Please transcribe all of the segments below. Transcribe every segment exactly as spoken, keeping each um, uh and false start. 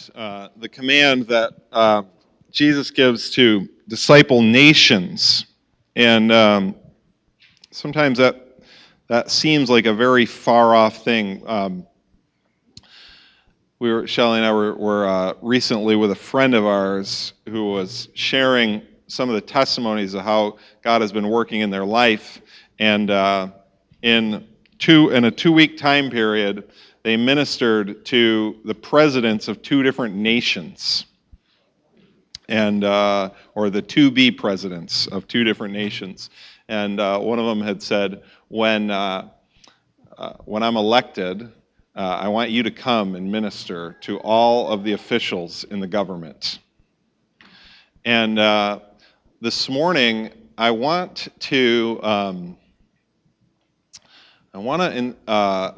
about uh, the command that uh, Jesus gives to disciple nations. And um, sometimes that, that seems like a very far off thing. Um, we were, Shelley and I were, were uh, recently with a friend of ours who was sharing some of the testimonies of how God has been working in their life. And uh, in two in a two-week time period, they ministered to the presidents of two different nations, and uh, or the to-be presidents of two different nations. And uh, one of them had said, when uh, uh, when I'm elected, uh, I want you to come and minister to all of the officials in the government. And uh, this morning, I want to um, I want to uh,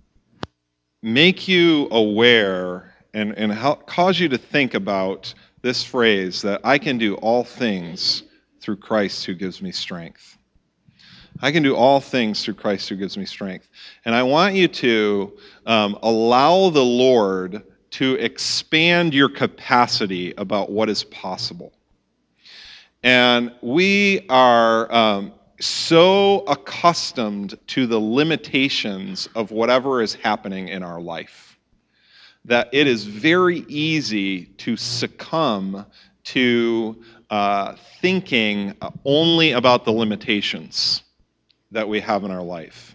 make you aware and, and help, cause you to think about this phrase that I can do all things through Christ who gives me strength. I can do all things through Christ who gives me strength. And I want you to um, allow the Lord to expand your capacity about what is possible. And we are um, so accustomed to the limitations of whatever is happening in our life that it is very easy to succumb to uh, thinking only about the limitations that we have in our life.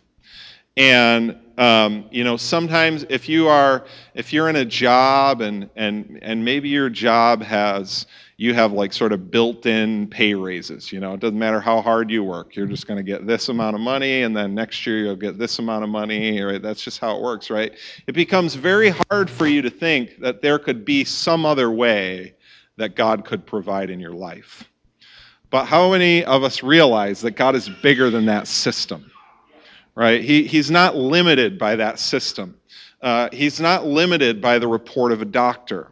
And um, you know, sometimes if you are if you're in a job and and and maybe your job has you have like sort of built-in pay raises. You know, it doesn't matter how hard you work, you're just going to get this amount of money, and then next year you'll get this amount of money. Right? That's just how it works, right? It becomes very hard for you to think that there could be some other way that God could provide in your life. But how many of us realize that God is bigger than that system? Right? He, he's not limited by that system. Uh, he's not limited by the report of a doctor.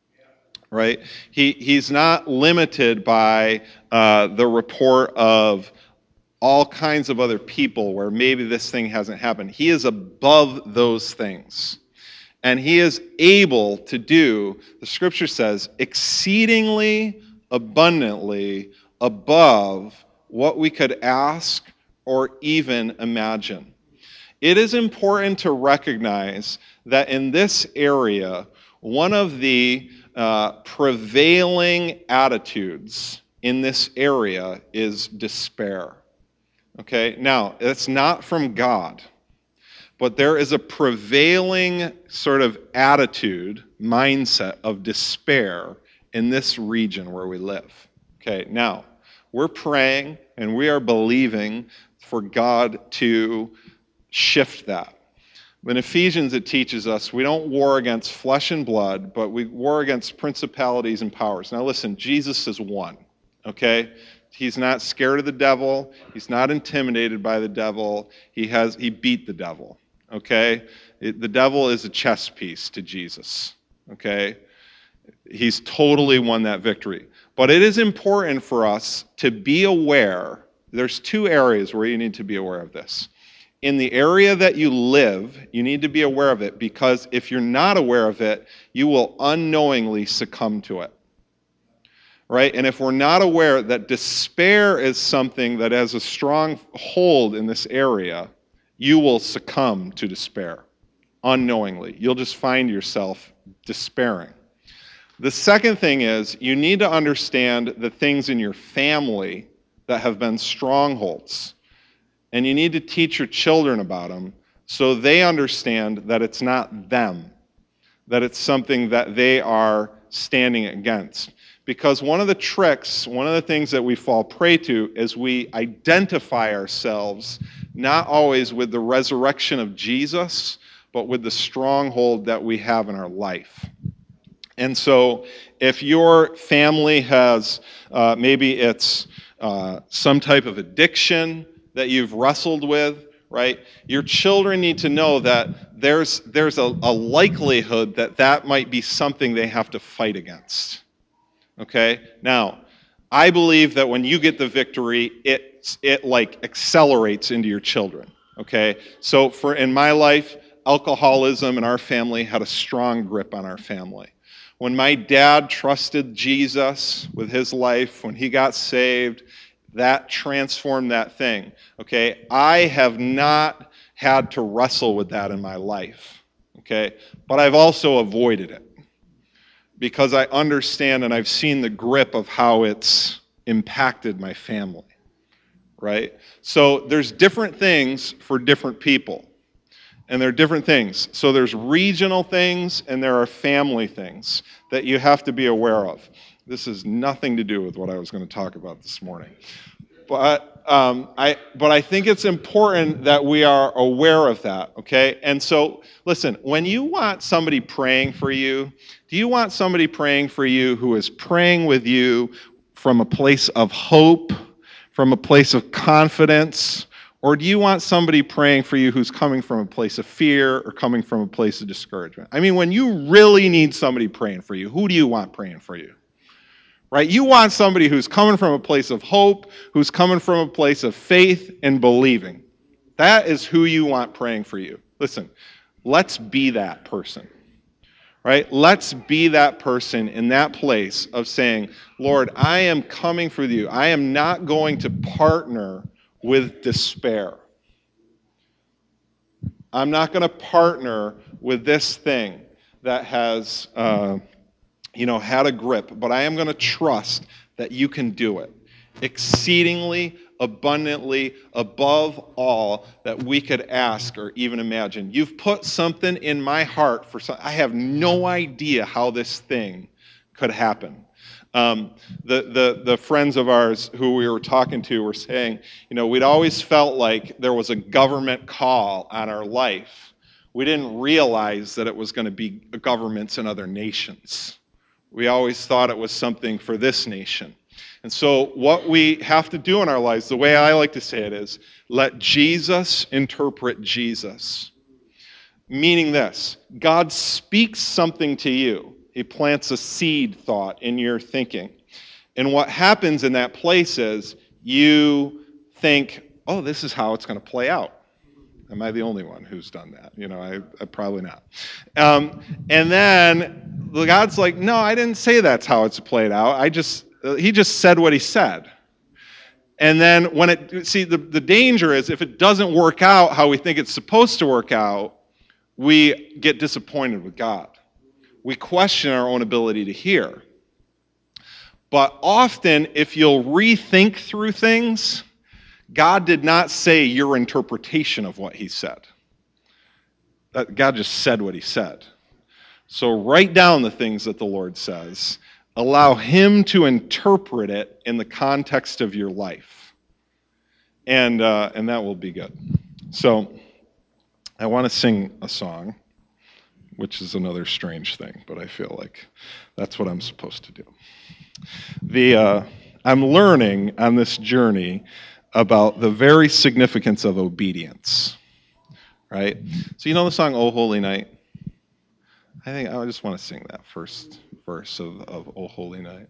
Right? He, he's not limited by uh, the report of all kinds of other people where maybe this thing hasn't happened. He is above those things. And he is able to do, the scripture says, exceedingly abundantly above what we could ask or even imagine. It is important to recognize that in this area, one of the uh, prevailing attitudes in this area is despair. Okay, now, it's not from God, but there is a prevailing sort of attitude, mindset of despair in this region where we live. Okay, now, we're praying and we are believing for God to shift that. In Ephesians, it teaches us we don't war against flesh and blood, but we war against principalities and powers. Now listen, Jesus has won, okay? He's not scared of the devil. He's not intimidated by the devil. He has he beat the devil, okay? It, the devil is a chess piece to Jesus, okay? He's totally won that victory. But it is important for us to be aware. There's two areas where you need to be aware of this. In the area that you live, you need to be aware of it, because if you're not aware of it, you will unknowingly succumb to it. Right? And if we're not aware that despair is something that has a strong hold in this area, you will succumb to despair unknowingly. You'll just find yourself despairing. The second thing is you need to understand the things in your family that have been strongholds. And you need to teach your children about them so they understand that it's not them, that it's something that they are standing against. Because one of the tricks, one of the things that we fall prey to is we identify ourselves not always with the resurrection of Jesus, but with the stronghold that we have in our life. And so if your family has, uh, maybe it's uh, some type of addiction that you've wrestled with, right? Your children need to know that there's there's a, a likelihood that that might be something they have to fight against. Okay? Now, I believe that when you get the victory, it it like accelerates into your children. Okay? So for in my life, alcoholism in our family had a strong grip on our family. When my dad trusted Jesus with his life, when he got saved, that transformed that thing. Okay? I have not had to wrestle with that in my life. Okay? But I've also avoided it because I understand and I've seen the grip of how it's impacted my family. Right? So there's different things for different people. And they're different things. So there's regional things and there are family things that you have to be aware of. This has nothing to do with what I was going to talk about this morning. But um, I but I think it's important that we are aware of that, okay? And so listen, when you want somebody praying for you, do you want somebody praying for you who is praying with you from a place of hope, from a place of confidence? Or do you want somebody praying for you who's coming from a place of fear or coming from a place of discouragement? I mean, when you really need somebody praying for you, who do you want praying for you? Right? You want somebody who's coming from a place of hope, who's coming from a place of faith and believing. That is who you want praying for you. Listen, let's be that person. Right? Let's be that person in that place of saying, Lord, I am coming for you. I am not going to partner with despair. I'm not going to partner with this thing that has, uh, you know, had a grip, but I am going to trust that you can do it exceedingly, abundantly, above all that we could ask or even imagine. You've put something in my heart for some. I have no idea how this thing could happen. Um, the, the, the friends of ours who we were talking to were saying, you know, we'd always felt like there was a government call on our life. We didn't realize that it was going to be governments in other nations. We always thought it was something for this nation. And so what we have to do in our lives, the way I like to say it is, let Jesus interpret Jesus. Meaning this, God speaks something to you. He plants a seed thought in your thinking. And what happens in that place is you think, oh, this is how it's going to play out. Am I the only one who's done that? You know, I, I probably not. Um, and then God's like, no, I didn't say that's how it's played out. I just, uh, he just said what he said. And then when it, see, the, the danger is if it doesn't work out how we think it's supposed to work out, we get disappointed with God. We question our own ability to hear. But often, if you'll rethink through things, God did not say your interpretation of what he said. God just said what he said. So write down the things that the Lord says. Allow him to interpret it in the context of your life. And, uh, and that will be good. So I want to sing a song, which is another strange thing, but I feel like that's what I'm supposed to do. The uh, I'm learning on this journey about the very significance of obedience, right? So you know the song "O Holy Night"? I think I just want to sing that first verse of, of "O Holy Night."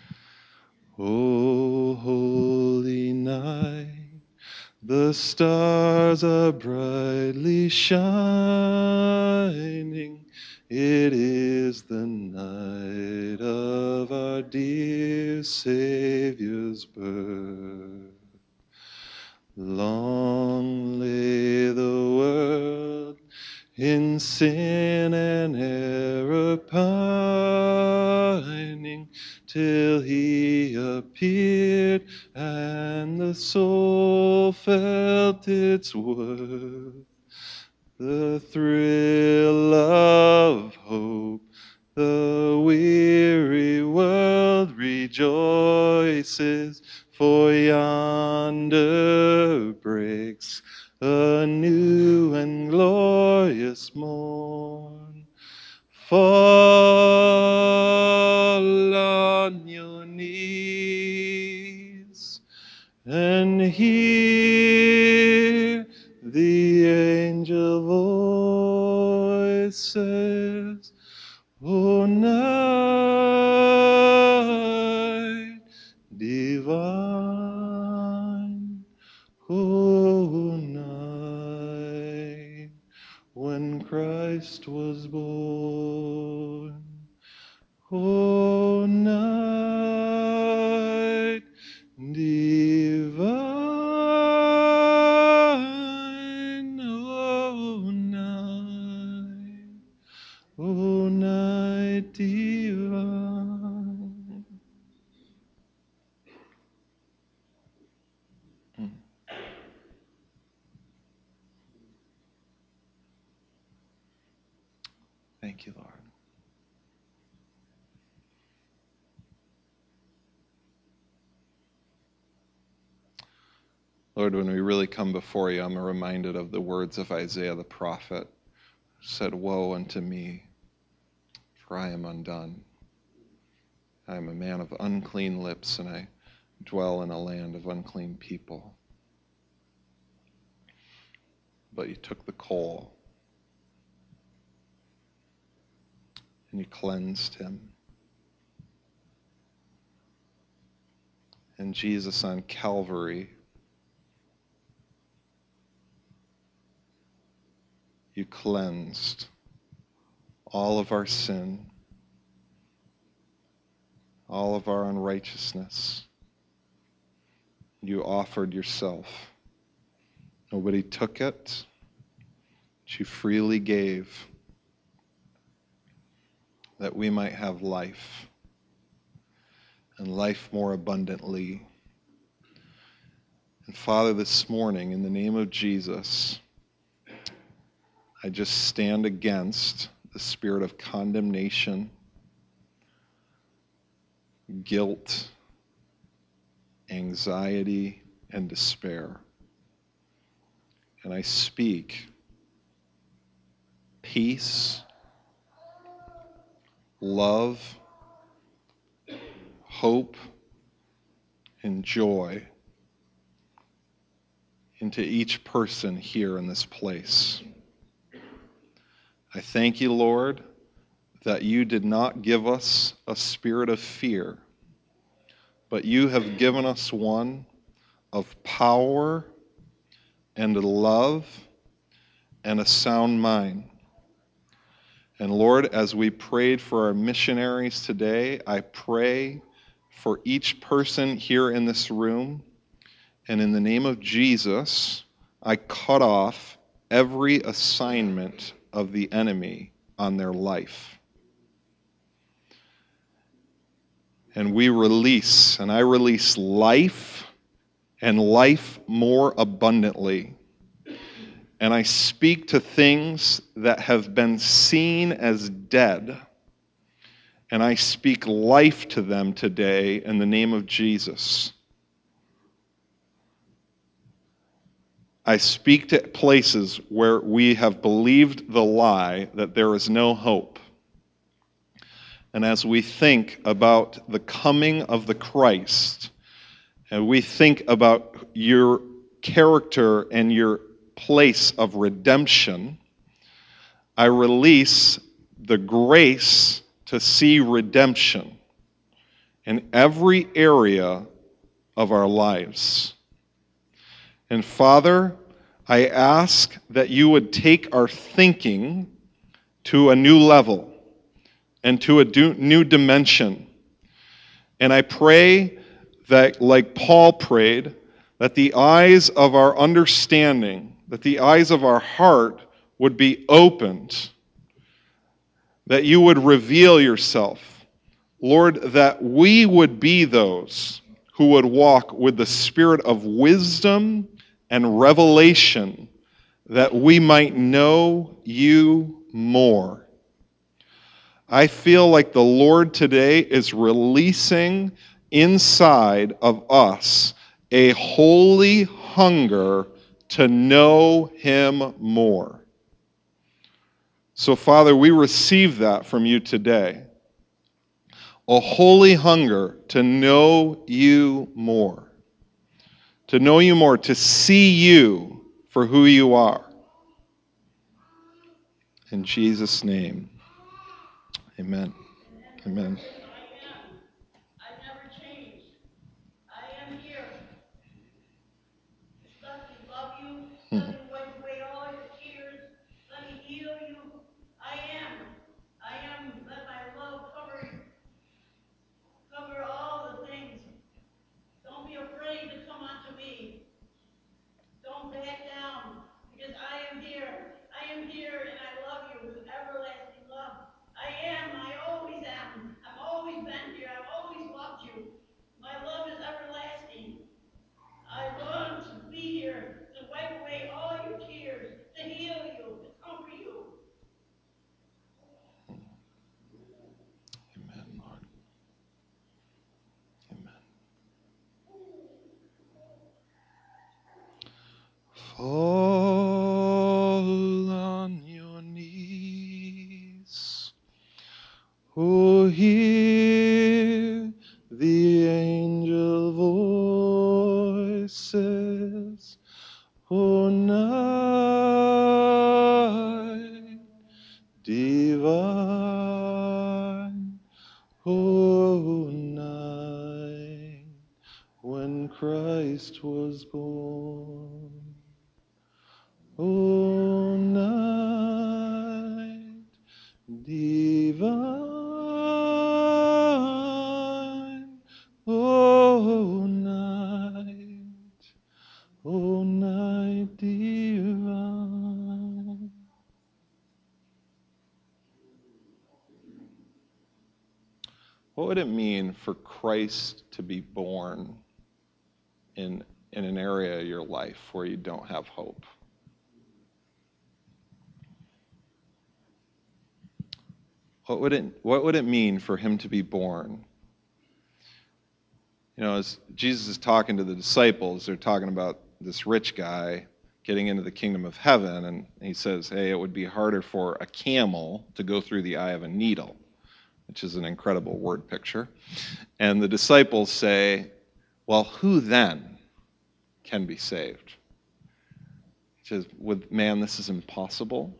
O holy night, the stars are brightly shining. It is the night of our dear Savior's birth. Long lay the world in sin and error pining, till he appeared and the soul felt its worth. The thrill of hope, the weary world rejoices, for yonder breaks a new and glorious morn. Fall on your knees and hear the angel voices. O night divine, O night when Christ was born. O night divine, O night, O night divine. Hmm. Thank you, Lord. Lord, when we really come before you, I'm reminded of the words of Isaiah the prophet, who said, "Woe unto me, for I am undone. I am a man of unclean lips, and I dwell in a land of unclean people." But you took the coal, and you cleansed him. And Jesus on Calvary, you cleansed all of our sin, all of our unrighteousness. You offered yourself. Nobody took it, but you freely gave that we might have life, and life more abundantly. And Father, this morning, in the name of Jesus, I just stand against the spirit of condemnation, guilt, anxiety, and despair. And I speak peace, love, hope, and joy into each person here in this place. I thank you, Lord, that you did not give us a spirit of fear, but you have given us one of power and love and a sound mind. And Lord, as we prayed for our missionaries today, I pray for each person here in this room. And in the name of Jesus, I cut off every assignment of the enemy on their life. And we release, and I release life and life more abundantly. And I speak to things that have been seen as dead, and I speak life to them today in the name of Jesus. I speak to places where we have believed the lie that there is no hope. And as we think about the coming of the Christ, and we think about your character and your place of redemption, I release the grace to see redemption in every area of our lives. And Father, I ask that you would take our thinking to a new level and to a new dimension. And I pray that, like Paul prayed, that the eyes of our understanding, that the eyes of our heart would be opened, that you would reveal yourself. Lord, that we would be those who would walk with the spirit of wisdom and revelation, that we might know you more. I feel like the Lord today is releasing inside of us a holy hunger to know him more. So, Father, we receive that from you today. A holy hunger to know you more. To know you more, to see you for who you are. In Jesus' name, amen. Amen. Hmm. Let me wipe away all your tears. Let me heal you. I am. I am. Let my love cover you. O night when Christ was born. O night divine, O night, O night divine. What would it mean for Christ to be born in, in an area of your life where you don't have hope? What would it, what would it mean for him to be born? You know, as Jesus is talking to the disciples, they're talking about this rich guy getting into the kingdom of heaven, and he says, hey, it would be harder for a camel to go through the eye of a needle, which is an incredible word picture. And the disciples say, well, who then can be saved? He says, with man, this is impossible.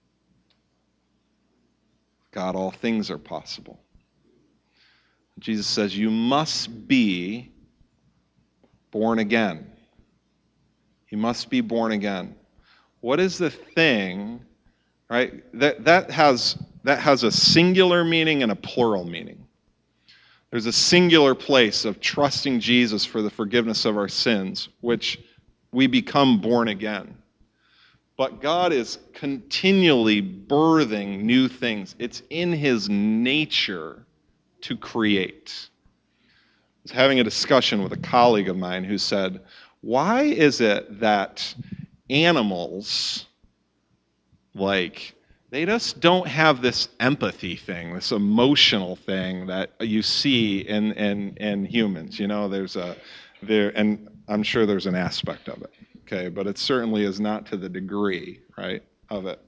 God, all things are possible. Jesus says, you must be born again. You must be born again. What is the thing, right? That, that, has, that has a singular meaning and a plural meaning. There's a singular place of trusting Jesus for the forgiveness of our sins, which we become born again. But God is continually birthing new things. It's in his nature to create. I was having a discussion with a colleague of mine who said, why is it that animals, like, they just don't have this empathy thing, this emotional thing that you see in, in, in humans? You know, there's a, there, and I'm sure there's an aspect of it. Okay, but it certainly is not to the degree, right, of it.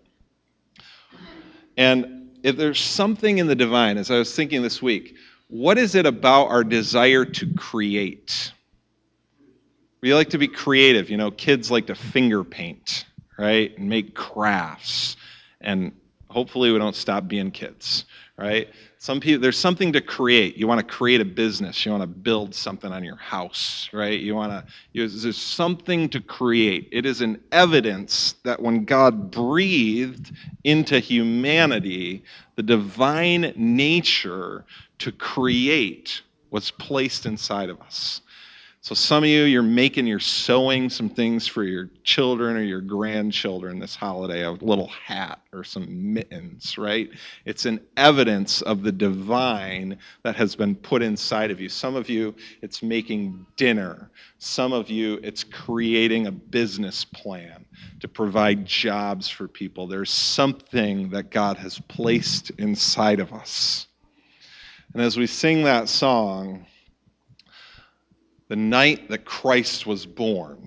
And if there's something in the divine, as I was thinking this week, what is it about our desire to create? We like to be creative. You know, kids like to finger paint, right, and make crafts. And hopefully we don't stop being kids, right? Some people, there's something to create. You want to create a business. You want to build something on your house, right? You want to, you, there's something to create. It is an evidence that when God breathed into humanity, the divine nature to create was placed inside of us. So some of you, you're making, you're sewing some things for your children or your grandchildren this holiday, a little hat or some mittens, right? It's an evidence of the divine that has been put inside of you. Some of you, it's making dinner. Some of you, it's creating a business plan to provide jobs for people. There's something that God has placed inside of us. And as we sing that song, the night that Christ was born,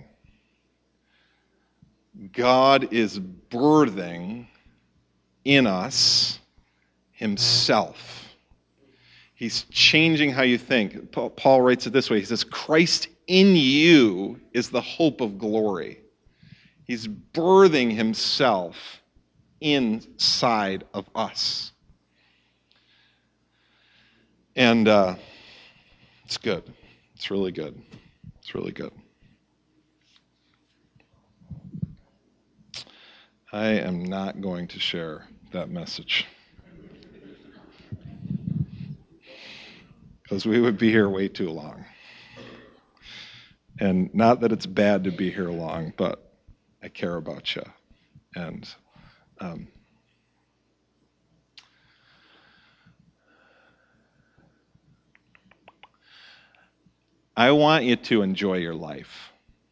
God is birthing in us himself. He's changing how you think. Paul writes it this way. He says, Christ in you is the hope of glory. He's birthing himself inside of us. And uh, it's good. It's really good. It's really good. I am not going to share that message, because we would be here way too long. And not that it's bad to be here long, but I care about you. And um, I want you to enjoy your life.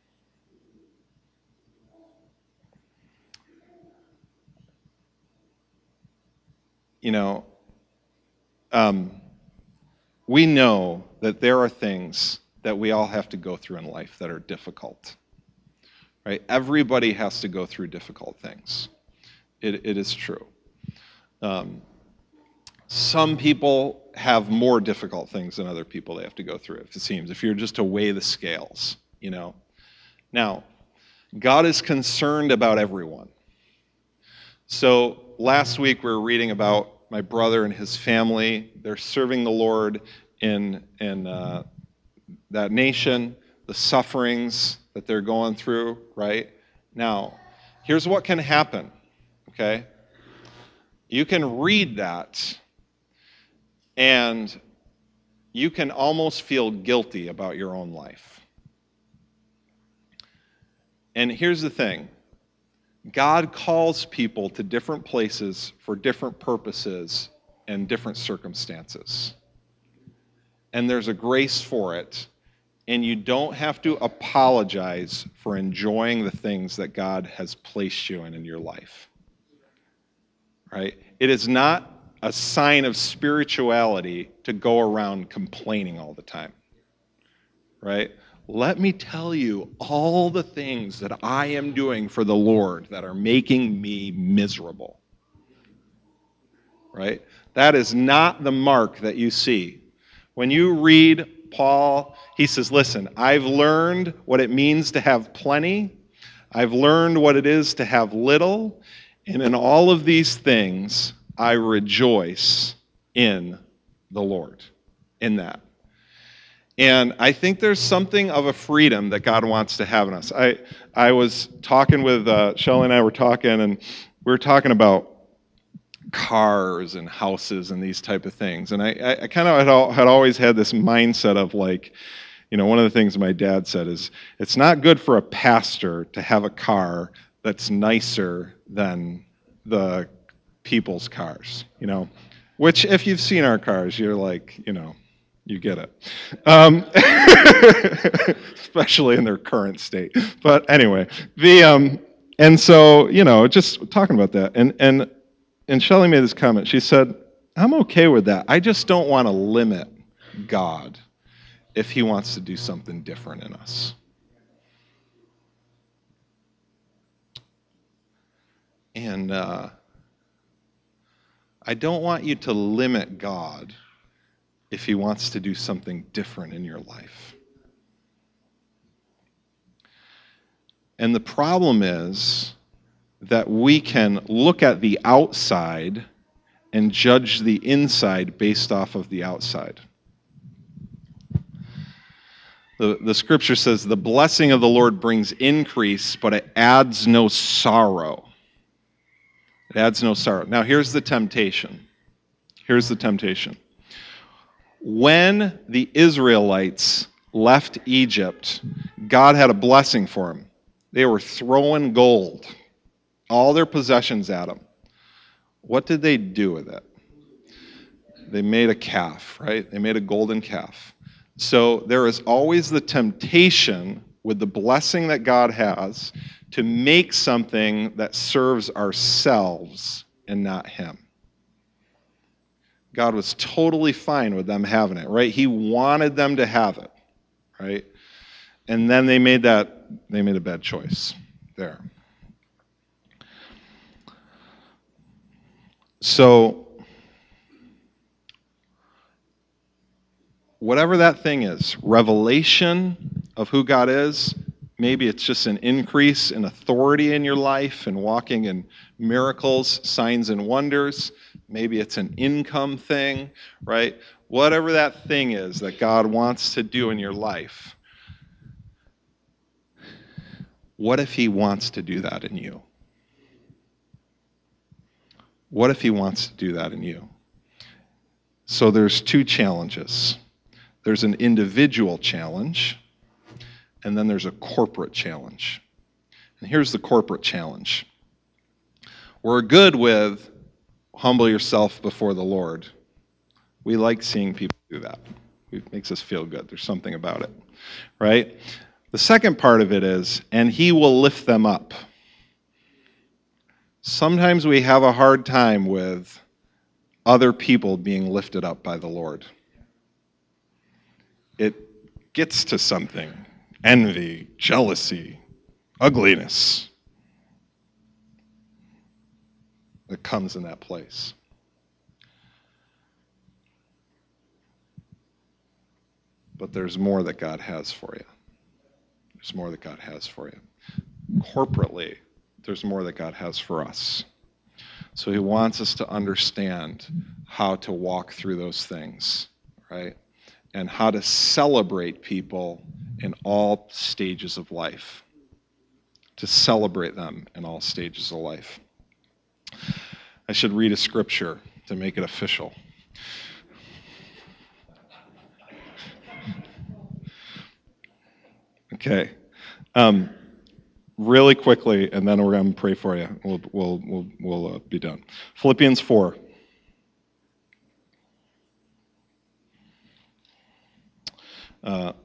You know, um, we know that there are things that we all have to go through in life that are difficult, right? Everybody has to go through difficult things. It, it is true. Um, some people have more difficult things than other people they have to go through, it seems, if you're just to weigh the scales, you know. Now, God is concerned about everyone. So last week we were reading about my brother and his family. They're serving the Lord in, in uh, that nation, the sufferings that they're going through, right? Now, here's what can happen, okay? You can read that, and you can almost feel guilty about your own life. And here's the thing. God calls people to different places for different purposes and different circumstances. And there's a grace for it. And you don't have to apologize for enjoying the things that God has placed you in in your life. Right? It is not a sign of spirituality to go around complaining all the time. Right? Let me tell you all the things that I am doing for the Lord that are making me miserable. Right? That is not the mark that you see. When you read Paul, he says, listen, I've learned what it means to have plenty. I've learned what it is to have little. And in all of these things, I rejoice in the Lord, in that. And I think there's something of a freedom that God wants to have in us. I I was talking with, uh, Shelley and I were talking, and we were talking about cars and houses and these type of things. And I, I, I kind of had, al- had always had this mindset of like, you know, one of the things my dad said is, it's not good for a pastor to have a car that's nicer than the people's cars, you know, which if you've seen our cars, you're like, you know, you get it. Um, especially in their current state. But anyway, the um, and so, you know, just talking about that. And and and Shelley made this comment. She said, I'm okay with that. I just don't want to limit God if he wants to do something different in us. And uh, I don't want you to limit God if he wants to do something different in your life. And the problem is that we can look at the outside and judge the inside based off of the outside. The, the scripture says, the blessing of the Lord brings increase, but it adds no sorrow. It adds no sorrow. Now, here's the temptation. Here's the temptation. When the Israelites left Egypt, God had a blessing for them. They were throwing gold, all their possessions at them. What did they do with it? They made a calf, right? They made a golden calf. So there is always the temptation with the blessing that God has to make something that serves ourselves and not him. God was totally fine with them having it, right? He wanted them to have it, right? And then they made that, they made a bad choice there. So, whatever that thing is, revelation of who God is, maybe it's just an increase in authority in your life and walking in miracles, signs, and wonders. Maybe it's an income thing, right? Whatever that thing is that God wants to do in your life, what if he wants to do that in you? What if he wants to do that in you? So there's two challenges. There's an individual challenge, and then there's a corporate challenge. And here's the corporate challenge. We're good with humble yourself before the Lord. We like seeing people do that. It makes us feel good. There's something about it, right? The second part of it is, and he will lift them up. Sometimes we have a hard time with other people being lifted up by the Lord. It gets to something. Envy, jealousy, ugliness that comes in that place. But there's more that God has for you. There's more that God has for you. Corporately, there's more that God has for us. So he wants us to understand how to walk through those things, right? And how to celebrate people in all stages of life. To celebrate them in all stages of life. I should read a scripture to make it official. Okay. Um, really quickly, and then we're going to pray for you. We'll, we'll, we'll, we'll uh, be done. Philippians four. Uh,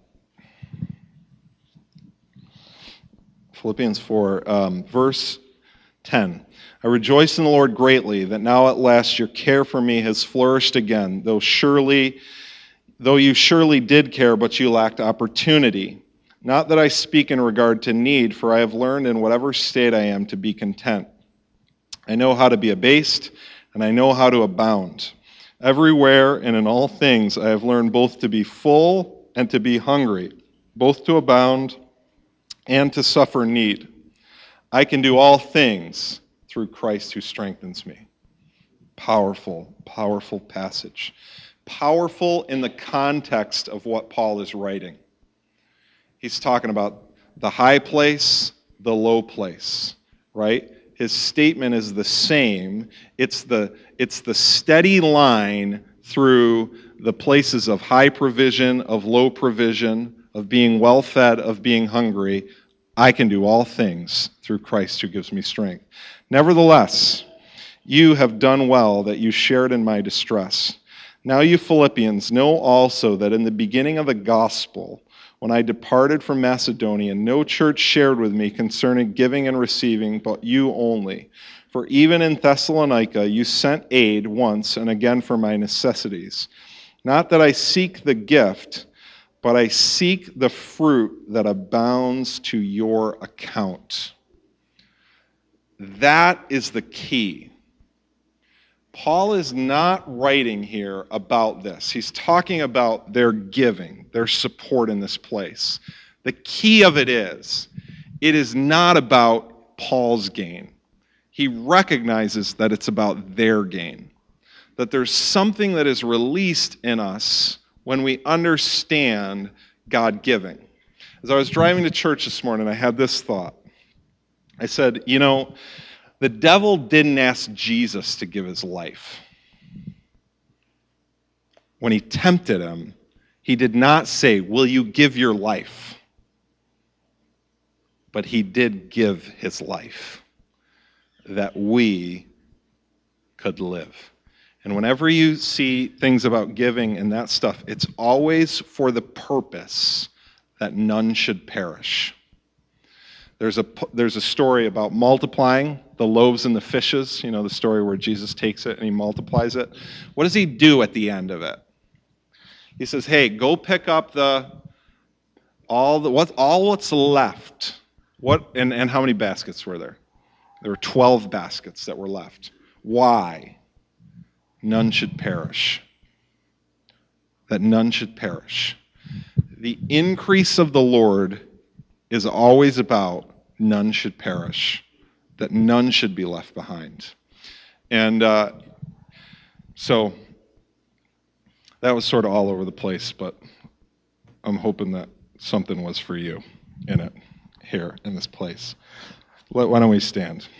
Philippians four, um, verse ten. I rejoice in the Lord greatly that now at last your care for me has flourished again, though surely, though you surely did care, but you lacked opportunity. Not that I speak in regard to need, for I have learned in whatever state I am to be content. I know how to be abased, and I know how to abound. Everywhere and in all things I have learned both to be full and to be hungry, both to abound and to suffer need. I can do all things through Christ who strengthens me. Powerful, powerful passage. Powerful in the context of what Paul is writing. He's talking about the high place, the low place, right? His statement is the same. It's the, it's the steady line through the places of high provision, of low provision, of being well-fed, of being hungry. I can do all things through Christ who gives me strength. Nevertheless, you have done well that you shared in my distress. Now you Philippians know also that in the beginning of the gospel, when I departed from Macedonia, no church shared with me concerning giving and receiving, but you only. For even in Thessalonica you sent aid once and again for my necessities. Not that I seek the gift, but I seek the fruit that abounds to your account. That is the key. Paul is not writing here about this. He's talking about their giving, their support in this place. The key of it is, it is not about Paul's gain. He recognizes that it's about their gain. That there's something that is released in us when we understand God giving. As I was driving to church this morning, I had this thought. I said, you know, the devil didn't ask Jesus to give his life. When he tempted him, he did not say, will you give your life? But he did give his life that we could live. And whenever you see things about giving and that stuff, it's always for the purpose that none should perish. There's a, there's a story about multiplying the loaves and the fishes, you know, the story where Jesus takes it and he multiplies it. What does he do at the end of it? He says, hey, go pick up the all the what all what's left. What and, and how many baskets were there? There were twelve baskets that were left. Why? None should perish. That none should perish. The increase of the Lord is always about none should perish, that none should be left behind. And uh, so that was sort of all over the place, but I'm hoping that something was for you in it, here, in this place. Why don't we stand?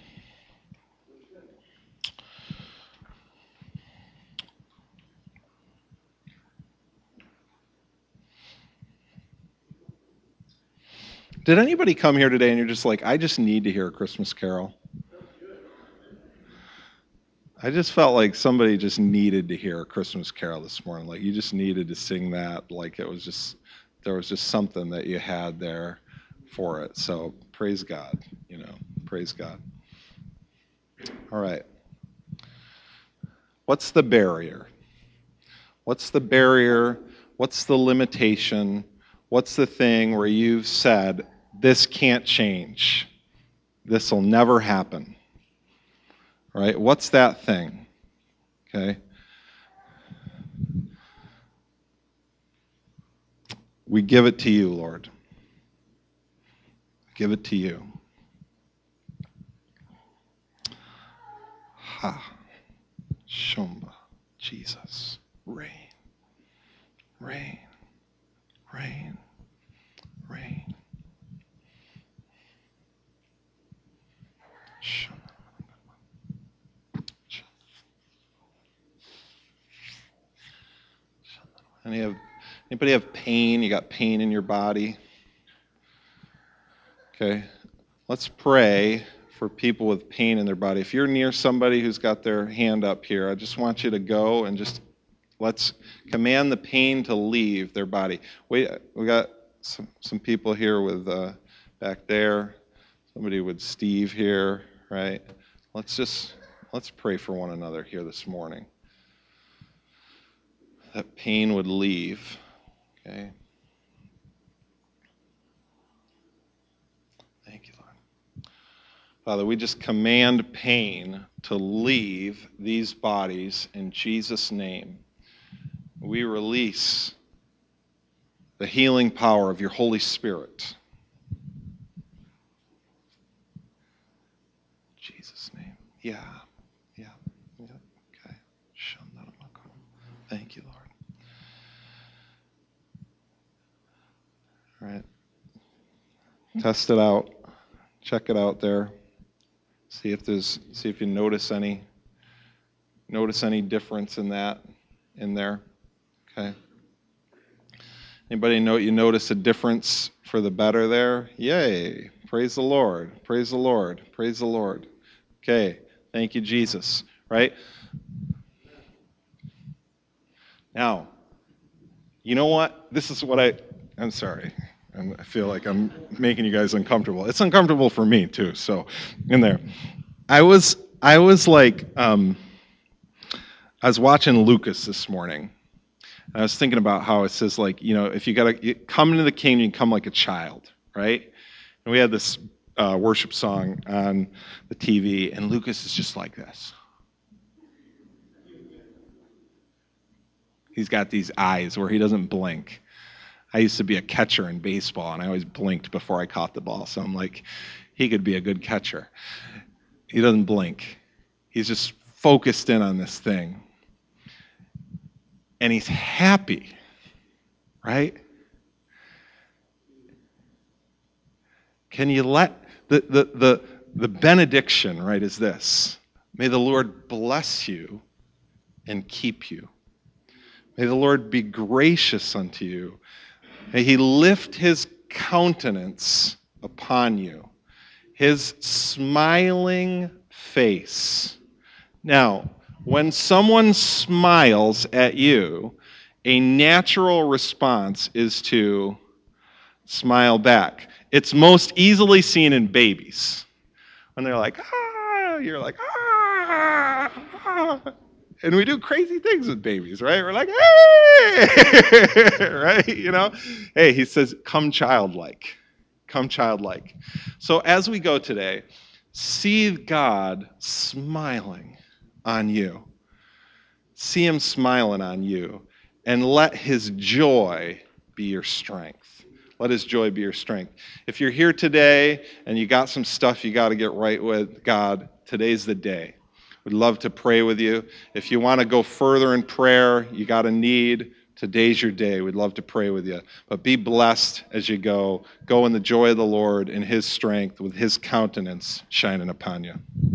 Did anybody come here today and you're just like, I just need to hear a Christmas carol? I just felt like somebody just needed to hear a Christmas carol this morning. Like you just needed to sing that. Like it was just, there was just something that you had there for it. So praise God, you know, praise God. All right. What's the barrier? What's the barrier? What's the limitation? What's the thing where you've said, this can't change? This will never happen. Right? What's that thing? Okay? We give it to you, Lord. Give it to you. Ha. Shomba. Jesus. Rain. Rain. Rain. Rain. Shomba. Any have, anybody have pain? You got pain in your body? Okay. Let's pray for people with pain in their body. If you're near somebody who's got their hand up here, I just want you to go and just let's command the pain to leave their body. Wait, we got some, some people here with uh, back there. Somebody with Steve here, right? Let's just let's pray for one another here this morning. That pain would leave. Okay. Thank you, Lord. Father, we just command pain to leave these bodies in Jesus' name. We release the healing power of your Holy Spirit. In Jesus' name. Yeah. Yeah. Yeah. Okay. Thank you, Lord. All right. Test it out. Check it out there. See if there's see if you notice any notice any difference in that in there. Okay. Anybody know you notice a difference for the better there? Yay. Praise the Lord. Praise the Lord. Praise the Lord. Okay. Thank you, Jesus. Right? Now, you know what? This is what I I'm sorry. And I feel like I'm making you guys uncomfortable. It's uncomfortable for me too. So, in there, I was I was like um, I was watching Lucas this morning. And I was thinking about how it says like you know if you gotta come into the kingdom, you come like a child, right? And we had this uh, worship song on the T V, and Lucas is just like this. He's got these eyes where he doesn't blink. I used to be a catcher in baseball, and I always blinked before I caught the ball. So I'm like, he could be a good catcher. He doesn't blink. He's just focused in on this thing. And he's happy, right? Can you let, the, the, the, the benediction, right, is this. May the Lord bless you and keep you. May the Lord be gracious unto you. May he lift his countenance upon you, his smiling face. Now, when someone smiles at you, a natural response is to smile back. It's most easily seen in babies. When they're like, ah, you're like, ah, ah. And we do crazy things with babies, right? We're like, hey, right? You know? Hey, he says, come childlike. Come childlike. So as we go today, see God smiling on you. See him smiling on you. And let his joy be your strength. Let his joy be your strength. If you're here today and you got some stuff you got to get right with God, today's the day. We'd love to pray with you. If you want to go further in prayer, you got a need, today's your day. We'd love to pray with you. But be blessed as you go. Go in the joy of the Lord, in his strength, with his countenance shining upon you.